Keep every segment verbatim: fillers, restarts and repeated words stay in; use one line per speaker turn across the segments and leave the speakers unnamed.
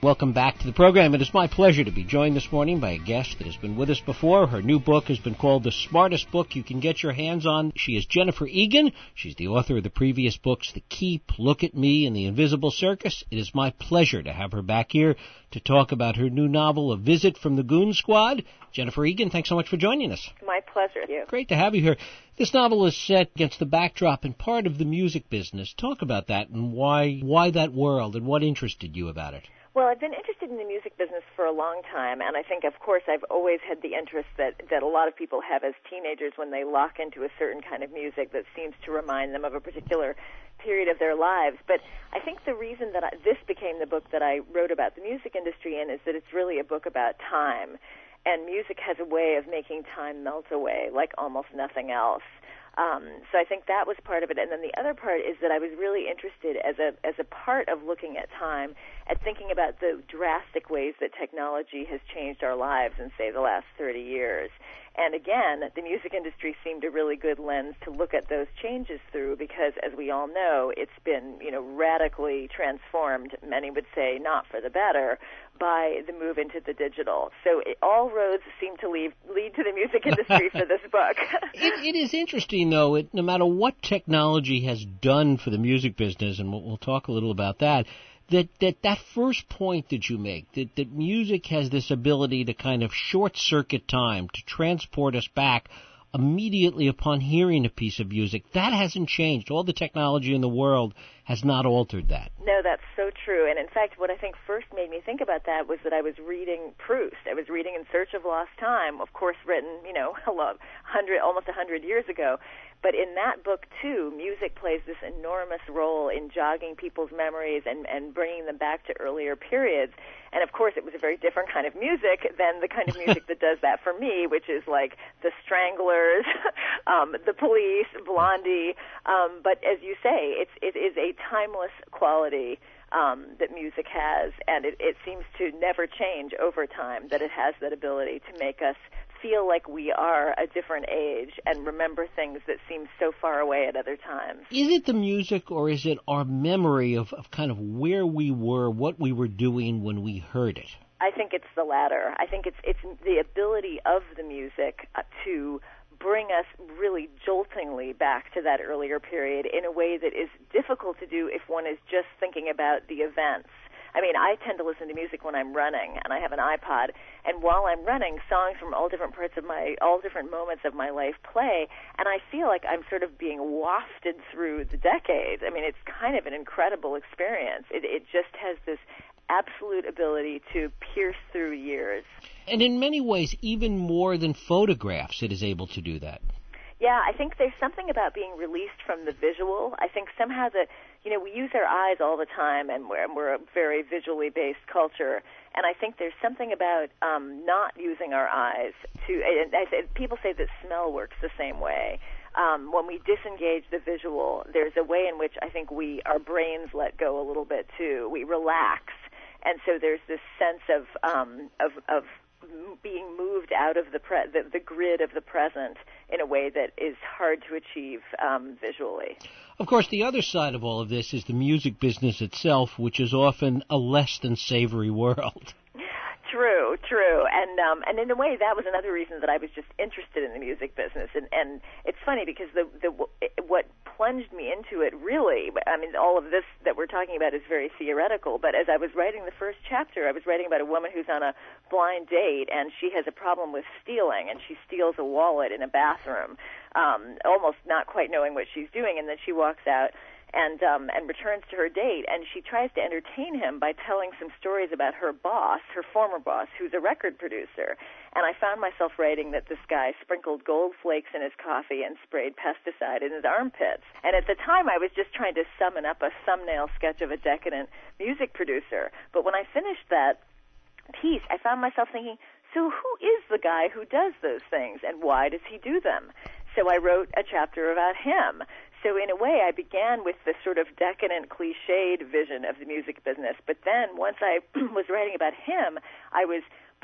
Welcome back to the program. It is my pleasure to be joined this morning by a guest that has been with us before. Her new book has been called The Smartest Book You Can Get Your Hands On. She is Jennifer Egan. She's the author of the previous books, The Keep, Look at Me, and The Invisible Circus. It is my pleasure to have her back here to talk about her new novel, A Visit from the Goon Squad. Jennifer Egan, thanks so much for joining us.
My pleasure. Thank you.
Great to have you here. This novel is set against the backdrop and part of the music business. Talk about that and why why that world and what interested you about it.
Well, I've been interested in the music business for a long time, and I think, of course, I've always had the interest that, that a lot of people have as teenagers when they lock into a certain kind of music that seems to remind them of a particular period of their lives. But I think the reason that I, this became the book that I wrote about the music industry in is that it's really a book about time, and music has a way of making time melt away like almost nothing else. Um, so I think that was part of it. And then the other part is that I was really interested as a as a part of looking at time, at thinking about the drastic ways that technology has changed our lives in, say, the last thirty years. And again, the music industry seemed a really good lens to look at those changes through because, as we all know, it's been, you know, radically transformed, many would say not for the better, by the move into the digital. So it, all roads seem to lead, lead to the music industry for this book.
it, it is interesting, though, it, no matter what technology has done for the music business, and we'll, we'll talk a little about that, that, that that first point that you make, that, that music has this ability to kind of short-circuit time, to transport us back immediately upon hearing a piece of music, that hasn't changed. All the technology in the world has not altered that.
No, that's so true. And in fact, what I think first made me think about that was that I was reading Proust. I was reading In Search of Lost Time, of course written, you know, a lot, hundred, almost a hundred years ago. But in that book, too, music plays this enormous role in jogging people's memories and, and bringing them back to earlier periods. And, of course, it was a very different kind of music than the kind of music that does that for me, which is like the Stranglers, um, the Police, Blondie. Um, but as you say, it's, it is a timeless quality um, that music has, and it, it seems to never change over time, that it has that ability to make us feel like we are a different age and remember things that seem so far away at other times.
Is it the music or is it our memory of, of kind of where we were, what we were doing when we heard it?
I think it's the latter. I think it's it's the ability of the music uh, to bring us really joltingly back to that earlier period in a way that is difficult to do if one is just thinking about the events. I mean, I tend to listen to music when I'm running, and I have an iPod, and while I'm running, songs from all different parts of my, all different moments of my life play, and I feel like I'm sort of being wafted through the decades. I mean, it's kind of an incredible experience. It, it just has this absolute ability to pierce through years.
And in many ways, even more than photographs, it is able to do that.
Yeah, I think there's something about being released from the visual. I think somehow that, you know, we use our eyes all the time, and we're, we're a very visually based culture. And I think there's something about um, not using our eyes to, and I say, people say that smell works the same way. Um, when we disengage the visual, there's a way in which I think we, our brains let go a little bit too. We relax. And so there's this sense of, um, of, of being moved out of the, pre- the the grid of the present in a way that is hard to achieve um, visually.
Of course, the other side of all of this is the music business itself, which is often a less than savory world.
True, true, and um, and in a way that was another reason that I was just interested in the music business, and and it's funny because the the what plunged me into it really, I mean, all of this that we're talking about is very theoretical, but as I was writing the first chapter, I was writing about a woman who's on a blind date, and she has a problem with stealing, and she steals a wallet in a bathroom, um, almost not quite knowing what she's doing, and then she walks out and um, and returns to her date, and she tries to entertain him by telling some stories about her boss, her former boss, who's a record producer. And I found myself writing that this guy sprinkled gold flakes in his coffee and sprayed pesticide in his armpits. And at the time, I was just trying to summon up a thumbnail sketch of a decadent music producer. But when I finished that piece, I found myself thinking, so who is the guy who does those things, and why does he do them? So I wrote a chapter about him. So in a way, I began with this sort of decadent, cliched vision of the music business. But then once I was writing about him, I was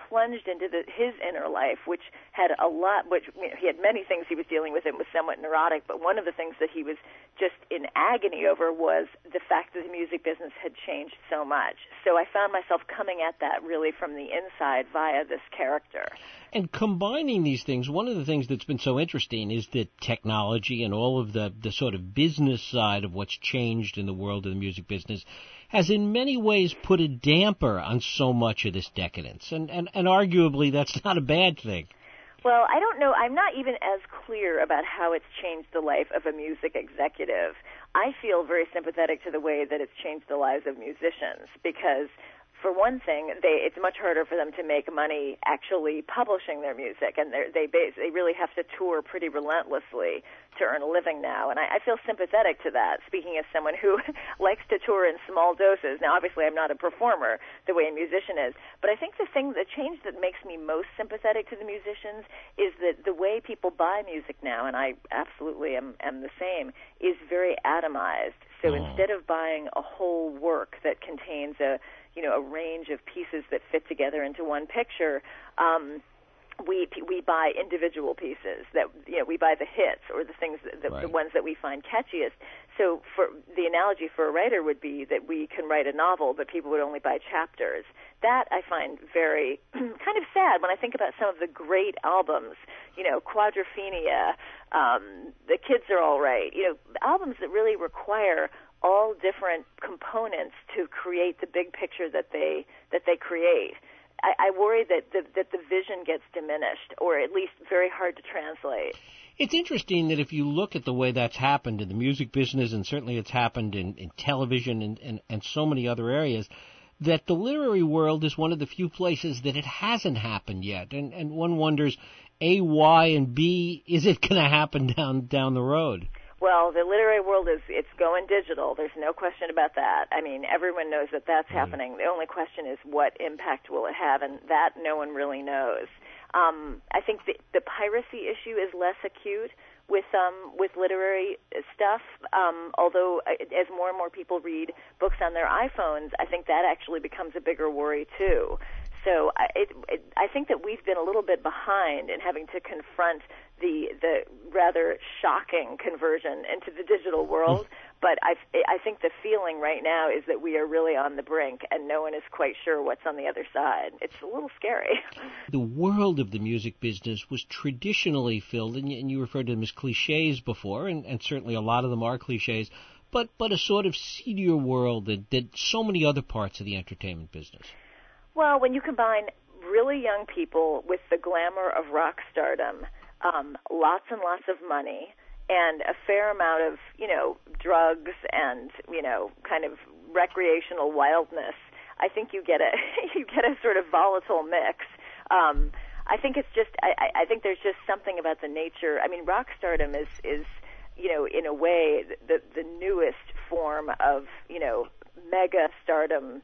plunged into the, his inner life, which had a lot, which you know, he had many things he was dealing with and was somewhat neurotic, but one of the things that he was just in agony over was the fact that the music business had changed so much. So I found myself coming at that really from the inside via this character.
And combining these things, one of the things that's been so interesting is that technology and all of the, the sort of business side of what's changed in the world of the music business has in many ways put a damper on so much of this decadence. And, and, and arguably that's not a bad thing.
Well, I don't know. I'm not even as clear about how it's changed the life of a music executive. I feel very sympathetic to the way that it's changed the lives of musicians because, for one thing, they, it's much harder for them to make money actually publishing their music, and they base, they really have to tour pretty relentlessly to earn a living now. And I, I feel sympathetic to that, speaking as someone who likes to tour in small doses. Now, obviously, I'm not a performer the way a musician is, but I think the thing, the change that makes me most sympathetic to the musicians is that the way people buy music now, and I absolutely am, am the same, is very atomized. So
oh.
instead of buying a whole work that contains a you know, a range of pieces that fit together into one picture, um, we we buy individual pieces. That you know, we buy the hits or the things, that, the,
right.
the ones that we find catchiest. So, for the analogy for a writer would be that we can write a novel, but people would only buy chapters. That I find very kind of sad when I think about some of the great albums. You know, Quadrophenia, um, The Kids Are All Right. You know, albums that really require all different components to create the big picture that they that they create. I, I worry that the, that the vision gets diminished, or at least very hard to translate.
It's interesting that if you look at the way that's happened in the music business, and certainly it's happened in, in television and, and, and so many other areas, that the literary world is one of the few places that it hasn't happened yet. And, and one wonders, A, why, and B, is it going to happen down down the road?
Well, the literary world is, it's going digital. There's no question about that. I mean, everyone knows that that's mm-hmm. happening. The only question is what impact will it have, and that no one really knows. Um, I think the, the piracy issue is less acute with um, with literary stuff, um, although as more and more people read books on their iPhones, I think that actually becomes a bigger worry, too. So I, it, it, I think that we've been a little bit behind in having to confront the the rather shocking conversion into the digital world. But I, I think the feeling right now is that we are really on the brink, and no one is quite sure what's on the other side. It's a little scary.
The world of the music business was traditionally filled, and you, and you referred to them as cliches before, and, and certainly a lot of them are cliches, but, but a sort of seedier world that, that so many other parts of the entertainment business.
Well, when you combine really young people with the glamour of rock stardom, um, lots and lots of money, and a fair amount of, you know, drugs and, you know, kind of recreational wildness, I think you get a you get a sort of volatile mix. Um, I think it's just I, I think there's just something about the nature. I mean, rock stardom is is you know, in a way the the newest form of, you know, mega stardom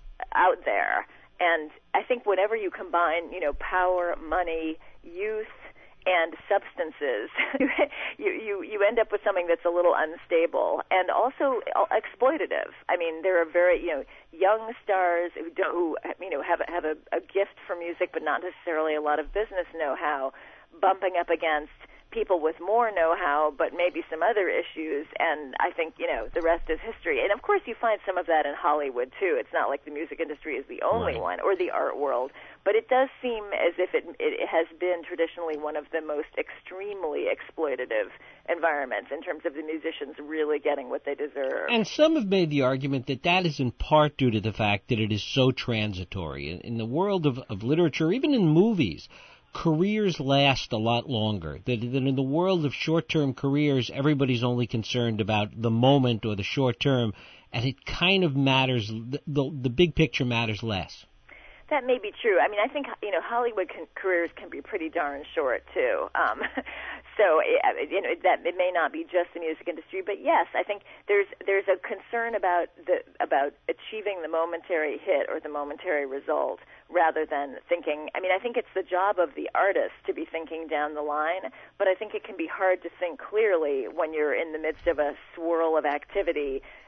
out there. And I think whenever you combine, you know, power, money, youth, and substances, you, you you end up with something that's a little unstable and also exploitative. I mean, there are very, you know, young stars who, don't, who you know, have, have a, a gift for music but not necessarily a lot of business know-how, bumping up against people with more know-how but maybe some other issues, and I think, you know, the rest is history. And of course you find some of that in Hollywood too. It's not like the music industry is the only
right.
one, or the art world, but it does seem as if it, it has been traditionally one of the most extremely exploitative environments in terms of the musicians really getting what they deserve.
And some have made the argument that that is in part due to the fact that it is so transitory. In, in the world of, of literature, even in movies, careers last a lot longer. That, that in the world of short-term careers, everybody's only concerned about the moment or the short term, and it kind of matters, the, the, the big picture matters less.
That may be true. I mean, I think, you know, Hollywood can, careers can be pretty darn short, too. Um, so, it, you know, that it may not be just the music industry, but yes, I think there's there's a concern about the about achieving the momentary hit or the momentary result rather than thinking. I mean, I think it's the job of the artist to be thinking down the line, but I think it can be hard to think clearly when you're in the midst of a swirl of activity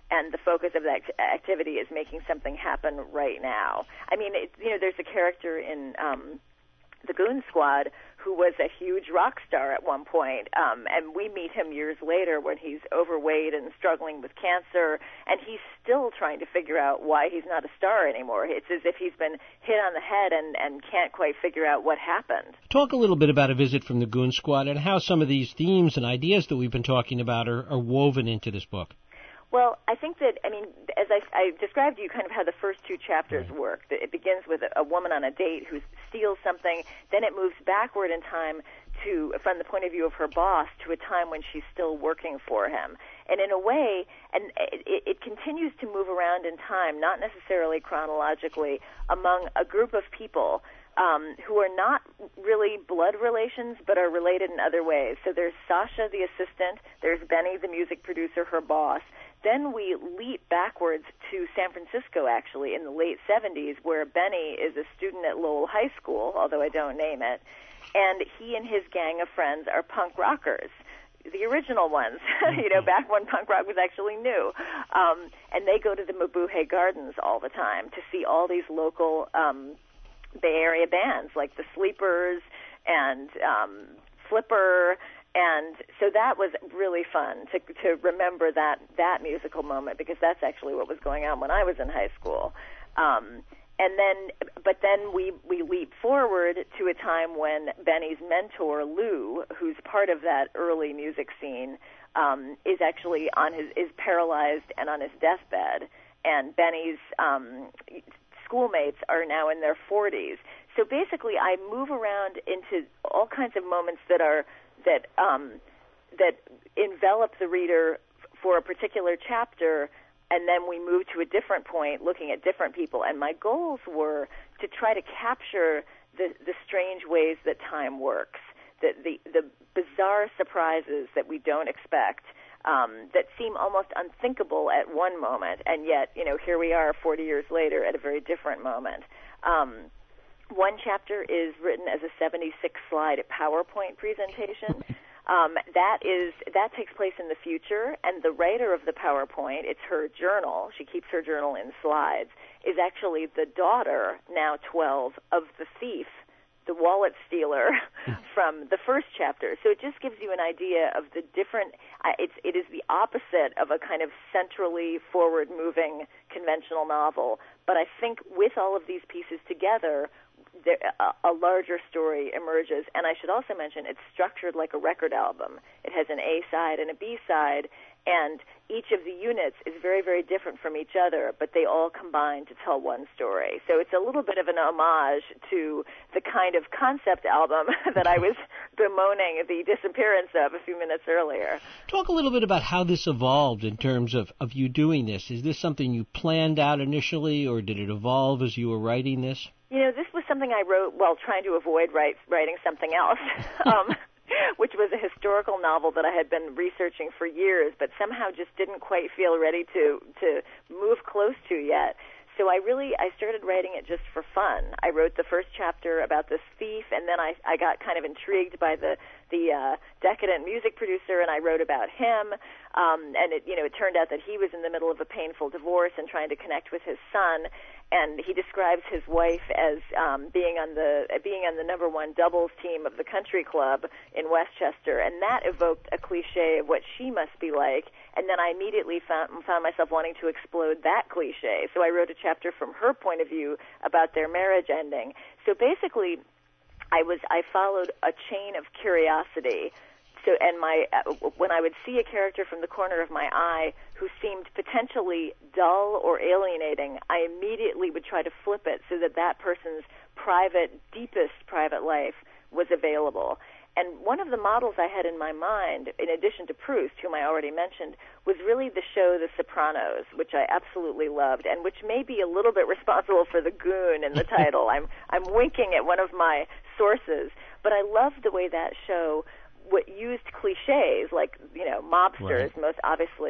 and the focus of that activity is making something happen right now. I mean, it, you know, there's a character in um, the Goon Squad who was a huge rock star at one point, um, and we meet him years later when he's overweight and struggling with cancer, and he's still trying to figure out why he's not a star anymore. It's as if he's been hit on the head and, and can't quite figure out what happened.
Talk a little bit about A Visit from the Goon Squad and how some of these themes and ideas that we've been talking about are, are woven into this book.
Well, I think that, I mean, as I, I described to you kind of how the first two chapters
right.
work. It begins with a, a woman on a date who steals something, then it moves backward in time to, from the point of view of her boss, to a time when she's still working for him. And in a way, and it, it continues to move around in time, not necessarily chronologically, among a group of people Um, who are not really blood relations, but are related in other ways. So there's Sasha, the assistant. There's Benny, the music producer, her boss. Then we leap backwards to San Francisco, actually, in the late seventies, where Benny is a student at Lowell High School, although I don't name it, and he and his gang of friends are punk rockers. The original ones, you know, back when punk rock was actually new. Um, and they go to the Mabuhay Gardens all the time to see all these local um Bay Area bands like the Sleepers and um, Flipper, and so that was really fun to to remember that that musical moment, because that's actually what was going on when I was in high school. Um, and then, but then we we leap forward to a time when Benny's mentor Lou, who's part of that early music scene, um, is actually on his is paralyzed and on his deathbed, and Benny's um, schoolmates are now in their forties. So basically, I move around into all kinds of moments that are that um, that envelop the reader for a particular chapter, and then we move to a different point, looking at different people. And my goals were to try to capture the the strange ways that time works, the the, the bizarre surprises that we don't expect. Um, that seem almost unthinkable at one moment, and yet, you know, here we are forty years later at a very different moment. Um, one chapter is written as a seventy-six slide PowerPoint presentation. Um, that is that takes place in the future, and the writer of the PowerPoint, it's her journal, she keeps her journal in slides, is actually the daughter, now twelve, of the thief, the wallet stealer from the first chapter. So it just gives you an idea of the different, uh, it's, it is the opposite of a kind of centrally forward-moving conventional novel. But I think with all of these pieces together, there, a, a larger story emerges. And I should also mention it's structured like a record album. It has an A side and a B side, and each of the units is very, very different from each other, but they all combine to tell one story. So it's a little bit of an homage to the kind of concept album that I was bemoaning the disappearance of a few minutes earlier.
Talk a little bit about how this evolved in terms of, of you doing this. Is this something you planned out initially, or did it evolve as you were writing this?
You know, this was something I wrote while trying to avoid write, writing something else. um, which was a historical novel that I had been researching for years, but somehow just didn't quite feel ready to, to move close to yet. So I really, I started writing it just for fun. I wrote the first chapter about this thief, and then I, I got kind of intrigued by the, the uh, decadent music producer, and I wrote about him. Um, and it, you know, it turned out that he was in the middle of a painful divorce and trying to connect with his son. And he describes his wife as um, being on the uh, being on the number one doubles team of the country club in Westchester, and that evoked a cliche of what she must be like. And then I immediately found, found myself wanting to explode that cliche. So I wrote a chapter from her point of view about their marriage ending. So basically, I was I followed a chain of curiosity. So, and my uh, when I would see a character from the corner of my eye who seemed potentially dull or alienating, I immediately would try to flip it so that that person's private, deepest private life was available. And one of the models I had in my mind, in addition to Proust, whom I already mentioned, was really the show The Sopranos, which I absolutely loved, and which may be a little bit responsible for the goon in the title. I'm I'm winking at one of my sources, but I loved the way that show what used cliches like, you know, mobsters, right, most obviously,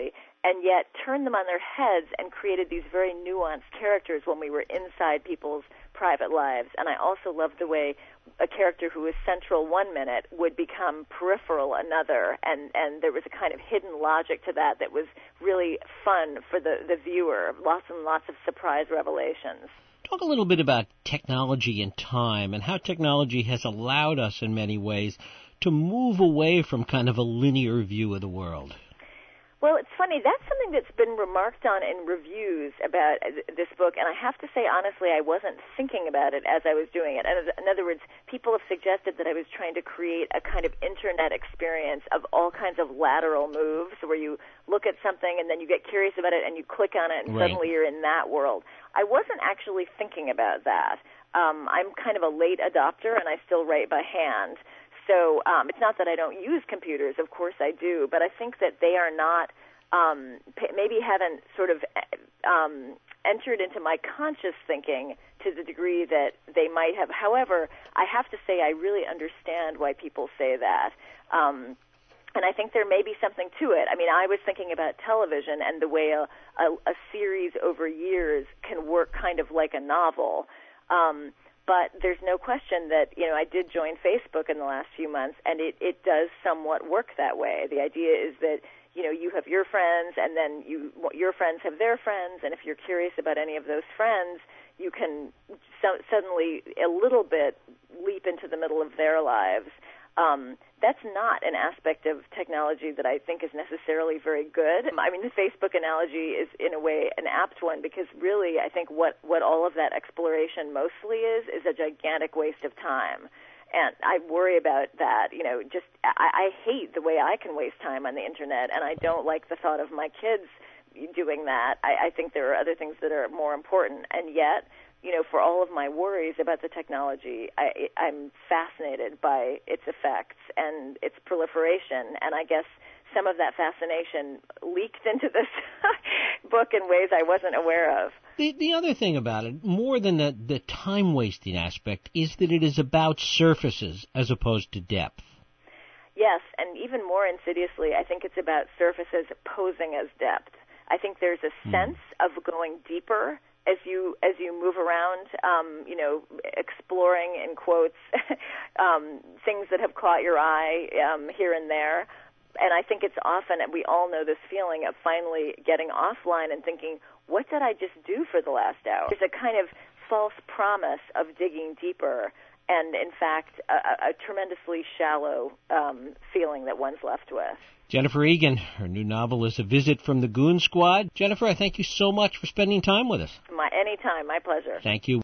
and yet turned them on their heads and created these very nuanced characters when we were inside people's private lives. And I also loved the way a character who was central one minute would become peripheral another, and, and there was a kind of hidden logic to that that was really fun for the, the viewer, lots and lots of surprise revelations.
Talk a little bit about technology and time and how technology has allowed us in many ways to move away from kind of a linear view of the world.
Well, it's funny. That's something that's been remarked on in reviews about this book, and I have to say, honestly, I wasn't thinking about it as I was doing it. In other words, people have suggested that I was trying to create a kind of Internet experience of all kinds of lateral moves where you look at something and then you get curious about it and you click on it and
right.
suddenly you're in that world. I wasn't actually thinking about that. Um, I'm kind of a late adopter, and I still write by hand. So um, it's not that I don't use computers. Of course I do. But I think that they are not, um, maybe haven't sort of um, entered into my conscious thinking to the degree that they might have. However, I have to say I really understand why people say that. Um, and I think there may be something to it. I mean, I was thinking about television and the way a, a, a series over years can work kind of like a novel. Um But there's no question that, you know, I did join Facebook in the last few months, and it, it does somewhat work that way. The idea is that, you know, you have your friends, and then you your friends have their friends, and if you're curious about any of those friends, you can so, suddenly a little bit leap into the middle of their lives. Um, that's not an aspect of technology that I think is necessarily very good. I mean, the Facebook analogy is, in a way, an apt one because really I think what, what all of that exploration mostly is is a gigantic waste of time. And I worry about that. You know, just I, I hate the way I can waste time on the Internet, and I don't like the thought of my kids doing that. I, I think there are other things that are more important, and yet, you know, for all of my worries about the technology, I, I'm fascinated by its effects and its proliferation, and I guess some of that fascination leaked into this book in ways I wasn't aware of.
The, the other thing about it, more than the, the time-wasting aspect, is that it is about surfaces as opposed to depth.
Yes, and even more insidiously, I think it's about surfaces posing as depth. I think there's a sense mm. of going deeper as you as you move around, um, you know, exploring, in quotes, um, things that have caught your eye um, here and there. And I think it's often, we all know this feeling of finally getting offline and thinking, what did I just do for the last hour? There's a kind of false promise of digging deeper, and in fact, a, a tremendously shallow um, feeling that one's left with.
Jennifer Egan, her new novel is A Visit from the Goon Squad. Jennifer, I thank you so much for spending time with us.
My, anytime, my pleasure.
Thank you.